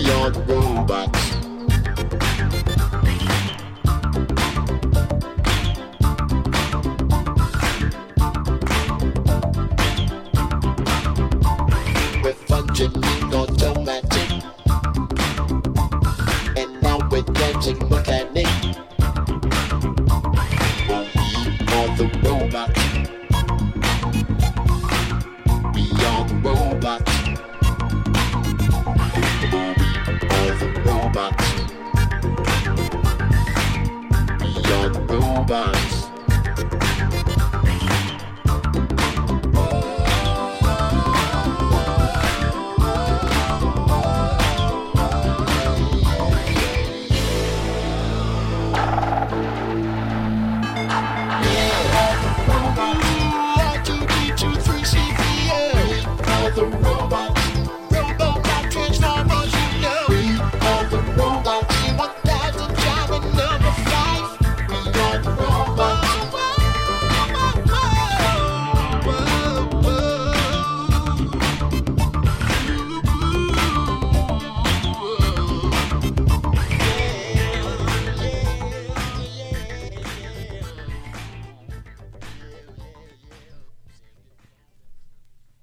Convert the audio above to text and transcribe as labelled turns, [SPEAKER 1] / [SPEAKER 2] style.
[SPEAKER 1] Beyond robots. We're functioning automatic, and now we're dancing mechanic. We are the robots. We are the robots. Robots. We are the robots. R2D23 CPL. We are the robots.